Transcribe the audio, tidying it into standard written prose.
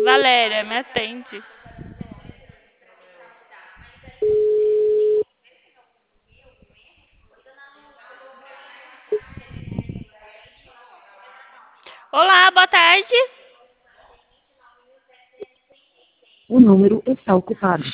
Valéria, me atende. Olá, boa tarde. O número está ocupado.